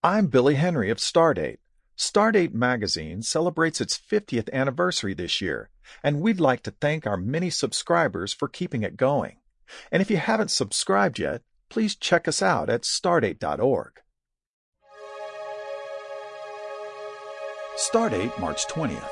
I'm Billy Henry of Stardate. Stardate magazine celebrates its 50th anniversary this year, and we'd like to thank our many subscribers for keeping it going. And if you haven't subscribed yet, please check us out at stardate.org. Stardate, March 20th.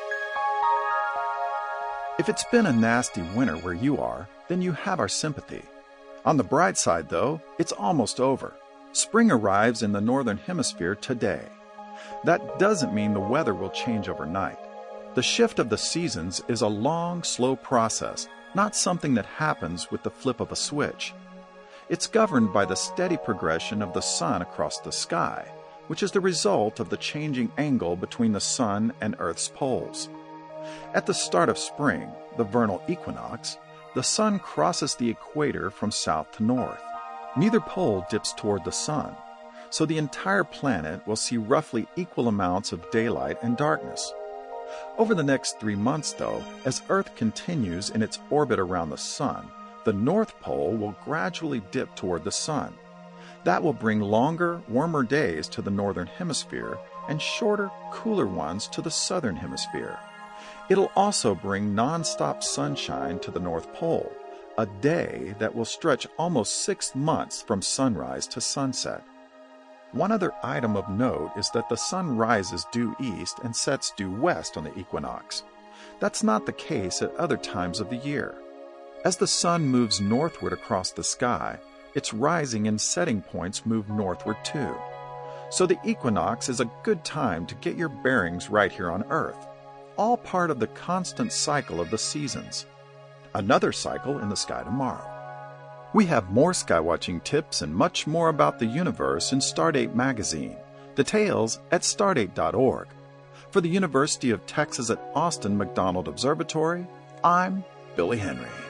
If it's been a nasty winter where you are, then you have our sympathy. On the bright side, though, it's almost over. Spring arrives in the Northern Hemisphere today. That doesn't mean the weather will change overnight. The shift of the seasons is a long, slow process, not something that happens with the flip of a switch. It's governed by the steady progression of the sun across the sky, which is the result of the changing angle between the sun and Earth's poles. At the start of spring, the vernal equinox, the sun crosses the equator from south to north. Neither pole dips toward the sun, so the entire planet will see roughly equal amounts of daylight and darkness. Over the next 3 months, though, as Earth continues in its orbit around the sun, the North Pole will gradually dip toward the sun. That will bring longer, warmer days to the Northern Hemisphere and shorter, cooler ones to the Southern Hemisphere. It'll also bring non-stop sunshine to the North Pole, a day that will stretch almost 6 months from sunrise to sunset. One other item of note is that the sun rises due east and sets due west on the equinox. That's not the case at other times of the year. As the sun moves northward across the sky, its rising and setting points move northward too. So the equinox is a good time to get your bearings right here on Earth, all part of the constant cycle of the seasons. Another cycle in the sky tomorrow. We have more skywatching tips and much more about the universe in Stardate magazine. Details at stardate.org. For the University of Texas at Austin McDonald Observatory, I'm Billy Henry.